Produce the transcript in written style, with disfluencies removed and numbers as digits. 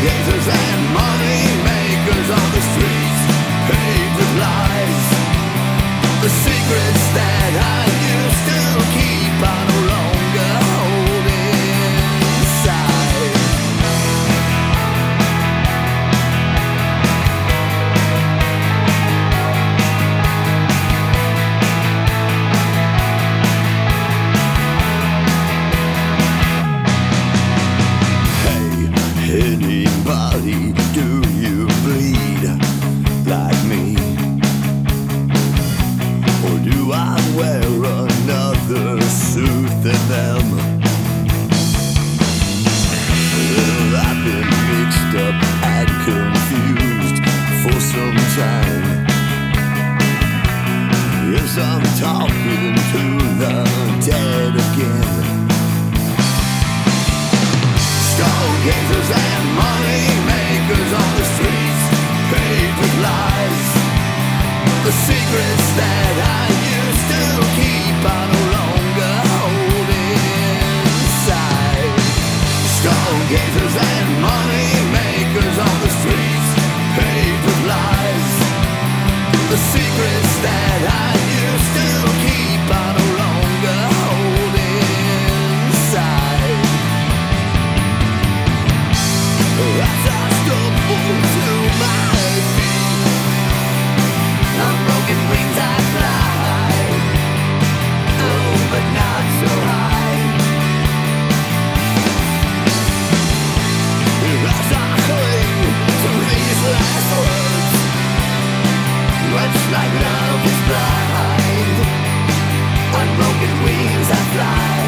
Stargazers and money makers on the streets, paved with lies. The secrets that I used to keep are no longer holding inside. Hey, anybody, do you bleed like me? Or do I wear another suit than them? Well, I've been mixed up and confused for some time. Yes, I'm talking to the dead again. Stargazers and money makers on the streets, paved with lies. The secrets that I used to keep are no longer holding inside. Stargazers and money makers on the streets, paved with lies. The secrets that I used to keep are no longer holding inside. As I stumble to my feet, on broken wings I fly. Oh, but not so high. As I cling to these last words, much like love is blind, on broken wings I fly.